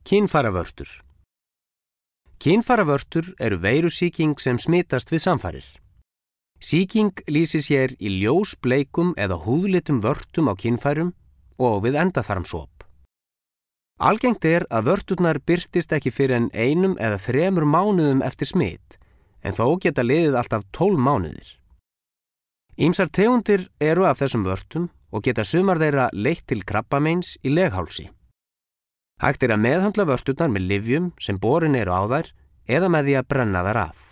Kynfæravörtur. Kynfæravörtur eru veirusýking sem smitast við samfarir. Sýking lýsir sér í ljósbleikum eða húðlitum vörtum á kynfærum og við endaþarmsop. Algengt að vörturnar birtist ekki fyrr en 1 eða 3 mánuðum eftir smit, en þó geta liðið alltaf 12 mánuðir. Ýmsar tegundir eru af þessum vörtum og geta sumar þeirra leitt til krabbameins í leghálsi. Hægt að meðhöndla vörturnar með lyfjum sem borin eru á þær eða með því að brenna þær af.